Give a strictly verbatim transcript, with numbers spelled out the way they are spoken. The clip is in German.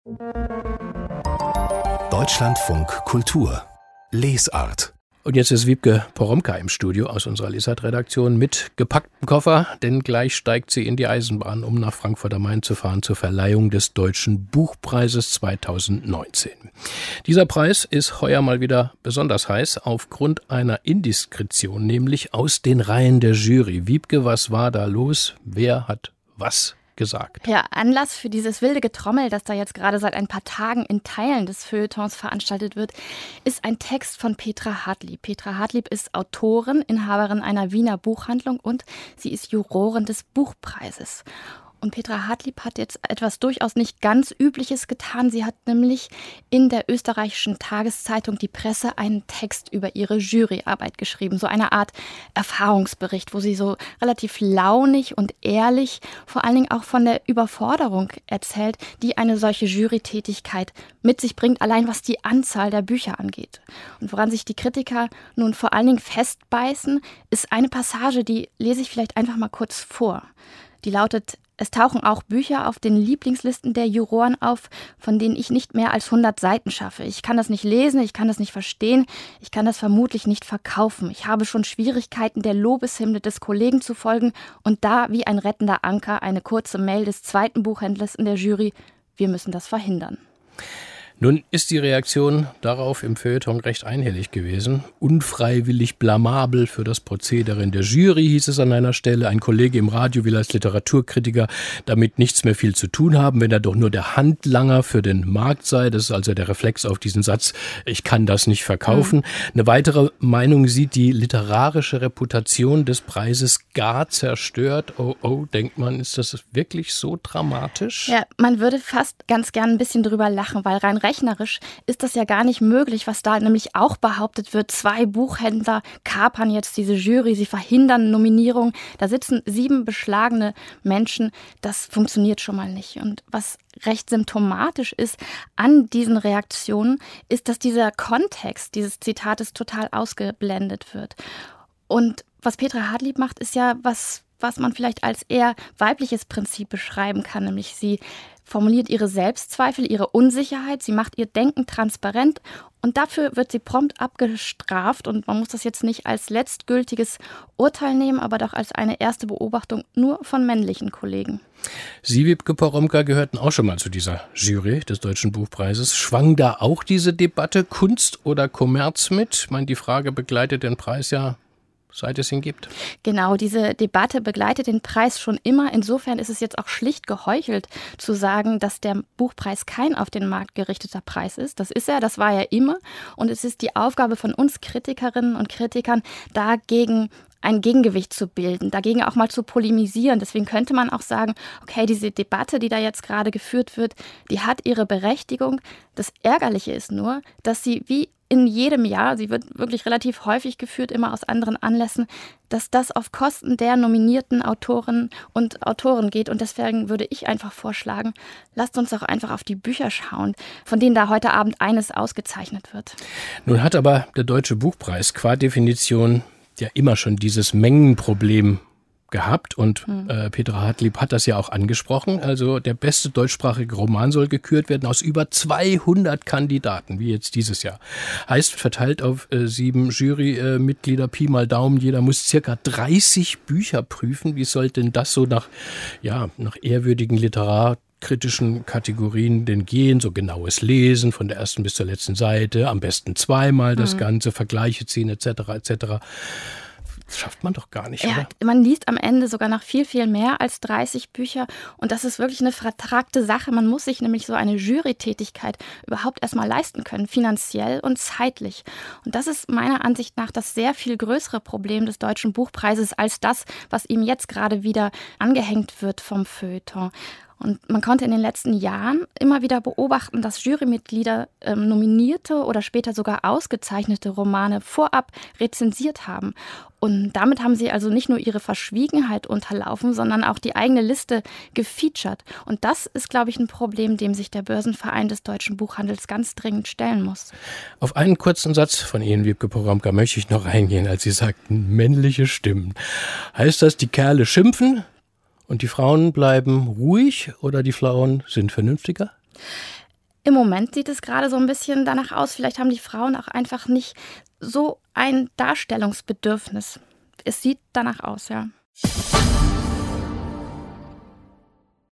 Deutschlandfunk Kultur Lesart. Und jetzt ist Wiebke Poromka im Studio aus unserer Lesart-Redaktion mit gepacktem Koffer, denn gleich steigt sie in die Eisenbahn, um nach Frankfurt am Main zu fahren zur Verleihung des Deutschen Buchpreises zweitausendneunzehn. Dieser Preis ist heuer mal wieder besonders heiß aufgrund einer Indiskretion, nämlich aus den Reihen der Jury. Wiebke, was war da los? Wer hat was gesagt? Ja, Anlass für dieses wilde Getrommel, das da jetzt gerade seit ein paar Tagen in Teilen des Feuilletons veranstaltet wird, ist ein Text von Petra Hartlieb. Petra Hartlieb ist Autorin, Inhaberin einer Wiener Buchhandlung und sie ist Jurorin des Buchpreises. Und Petra Hartlieb hat jetzt etwas durchaus nicht ganz Übliches getan. Sie hat nämlich in der österreichischen Tageszeitung Die Presse einen Text über ihre Juryarbeit geschrieben. So eine Art Erfahrungsbericht, wo sie so relativ launig und ehrlich vor allen Dingen auch von der Überforderung erzählt, die eine solche Jurytätigkeit mit sich bringt, allein was die Anzahl der Bücher angeht. Und woran sich die Kritiker nun vor allen Dingen festbeißen, ist eine Passage, die lese ich vielleicht einfach mal kurz vor. Die lautet: Es tauchen auch Bücher auf den Lieblingslisten der Juroren auf, von denen ich nicht mehr als hundert Seiten schaffe. Ich kann das nicht lesen, ich kann das nicht verstehen, ich kann das vermutlich nicht verkaufen. Ich habe schon Schwierigkeiten, der Lobeshymne des Kollegen zu folgen und da wie ein rettender Anker eine kurze Mail des zweiten Buchhändlers in der Jury: Wir müssen das verhindern. Nun ist die Reaktion darauf im Feuilleton recht einhellig gewesen. Unfreiwillig blamabel für das Prozedere in der Jury, hieß es an einer Stelle. Ein Kollege im Radio will als Literaturkritiker damit nichts mehr viel zu tun haben, wenn er doch nur der Handlanger für den Markt sei. Das ist also der Reflex auf diesen Satz: Ich kann das nicht verkaufen. Mhm. Eine weitere Meinung sieht die literarische Reputation des Preises gar zerstört. Oh, oh, denkt man, ist das wirklich so dramatisch? Ja, man würde fast ganz gern ein bisschen drüber lachen, weil rein rechnerisch ist das ja gar nicht möglich, was da nämlich auch behauptet wird. Zwei Buchhändler kapern jetzt diese Jury, sie verhindern Nominierungen. Da sitzen sieben beschlagene Menschen. Das funktioniert schon mal nicht. Und was recht symptomatisch ist an diesen Reaktionen, ist, dass dieser Kontext dieses Zitates total ausgeblendet wird. Und was Petra Hartlieb macht, ist ja was, was man vielleicht als eher weibliches Prinzip beschreiben kann, nämlich sie formuliert ihre Selbstzweifel, ihre Unsicherheit, sie macht ihr Denken transparent und dafür wird sie prompt abgestraft und man muss das jetzt nicht als letztgültiges Urteil nehmen, aber doch als eine erste Beobachtung nur von männlichen Kollegen. Sie, Wiebke Poromka, gehörten auch schon mal zu dieser Jury des Deutschen Buchpreises. Schwang da auch diese Debatte Kunst oder Kommerz mit? Ich meine, die Frage begleitet den Preis ja, seit es ihn gibt. Genau, diese Debatte begleitet den Preis schon immer. Insofern ist es jetzt auch schlicht geheuchelt zu sagen, dass der Buchpreis kein auf den Markt gerichteter Preis ist. Das ist er, das war er immer. Und es ist die Aufgabe von uns Kritikerinnen und Kritikern, dagegen ein Gegengewicht zu bilden, dagegen auch mal zu polemisieren. Deswegen könnte man auch sagen, okay, diese Debatte, die da jetzt gerade geführt wird, die hat ihre Berechtigung. Das Ärgerliche ist nur, dass sie wie in jedem Jahr, sie wird wirklich relativ häufig geführt, immer aus anderen Anlässen, dass das auf Kosten der nominierten Autorinnen und Autoren geht. Und deswegen würde ich einfach vorschlagen, lasst uns doch einfach auf die Bücher schauen, von denen da heute Abend eines ausgezeichnet wird. Nun hat aber der Deutsche Buchpreis qua Definition ja immer schon dieses Mengenproblem gehabt und mhm. äh, Petra Hartlieb hat das ja auch angesprochen. Also der beste deutschsprachige Roman soll gekürt werden aus über zweihundert Kandidaten, wie jetzt dieses Jahr. Heißt, verteilt auf äh, sieben Jurymitglieder, äh, Pi mal Daumen, jeder muss circa dreißig Bücher prüfen. Wie soll denn das so nach, ja, nach ehrwürdigen literarkritischen Kategorien denn gehen? So genaues Lesen von der ersten bis zur letzten Seite, am besten zweimal das mhm. Ganze, Vergleiche ziehen et cetera et cetera. Das schafft man doch gar nicht, ja, oder? Man liest am Ende sogar noch viel, viel mehr als dreißig Bücher. Und das ist wirklich eine vertragte Sache. Man muss sich nämlich so eine Jurytätigkeit überhaupt erstmal leisten können, finanziell und zeitlich. Und das ist meiner Ansicht nach das sehr viel größere Problem des Deutschen Buchpreises als das, was ihm jetzt gerade wieder angehängt wird vom Feuilleton. Und man konnte in den letzten Jahren immer wieder beobachten, dass Jurymitglieder ähm, nominierte oder später sogar ausgezeichnete Romane vorab rezensiert haben. Und damit haben sie also nicht nur ihre Verschwiegenheit unterlaufen, sondern auch die eigene Liste gefeatured. Und das ist, glaube ich, ein Problem, dem sich der Börsenverein des deutschen Buchhandels ganz dringend stellen muss. Auf einen kurzen Satz von Ihnen, Wiebke Poromka, möchte ich noch eingehen, als Sie sagten, männliche Stimmen. Heißt das, die Kerle schimpfen und die Frauen bleiben ruhig oder die Frauen sind vernünftiger? Im Moment sieht es gerade so ein bisschen danach aus. Vielleicht haben die Frauen auch einfach nicht so ein Darstellungsbedürfnis. Es sieht danach aus, ja.